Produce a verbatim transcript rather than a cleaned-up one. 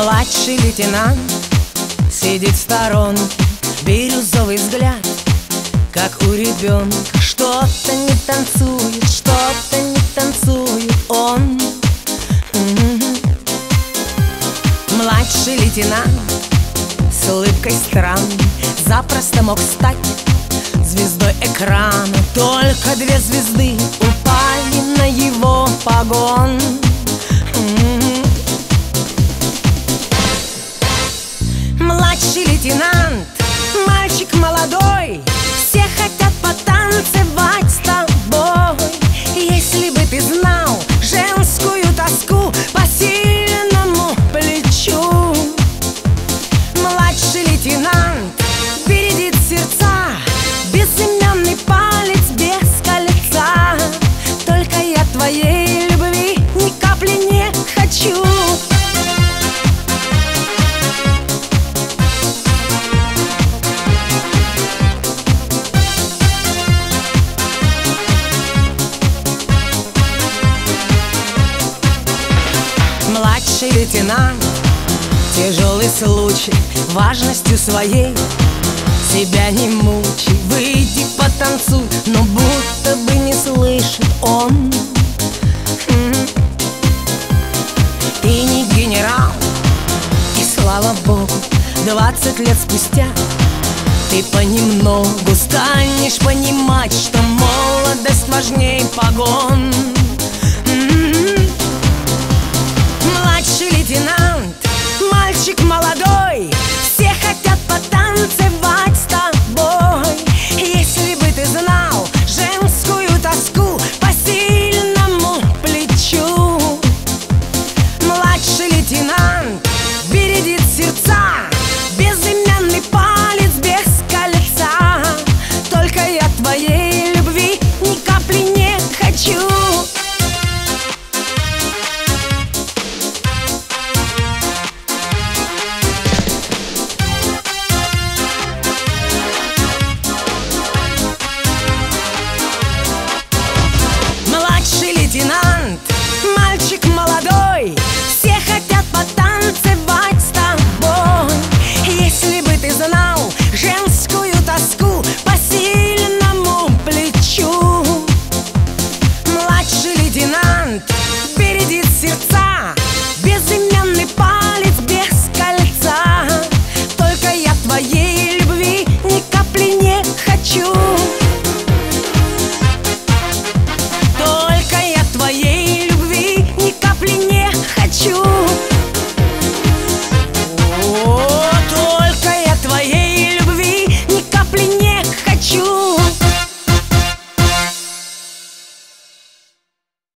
Младший лейтенант сидит в сторонке, бирюзовый взгляд, как у ребенка. Что-то не танцует, что-то не танцует он. М-м-м. Младший лейтенант с улыбкой странной запросто мог стать звездой экрана. Только две звезды упали на его погон. М-м-м. Младший лейтенант, мальчик молодой, все хотят потанцевать с тобой. Если бы ты знал женскую тоску по сильному плечу. Младший лейтенант бередит сердца, безымянный палец без кольца. Только я твоей любви ни капли не хочу. Младший лейтенант, тяжелый случай, важностью своей себя не мучай. Выйди потанцуй, но будто бы не слышит он. Ты не генерал, и слава богу, двадцать лет спустя ты понемногу станешь понимать, что молодость важней погон. Младший лейтенант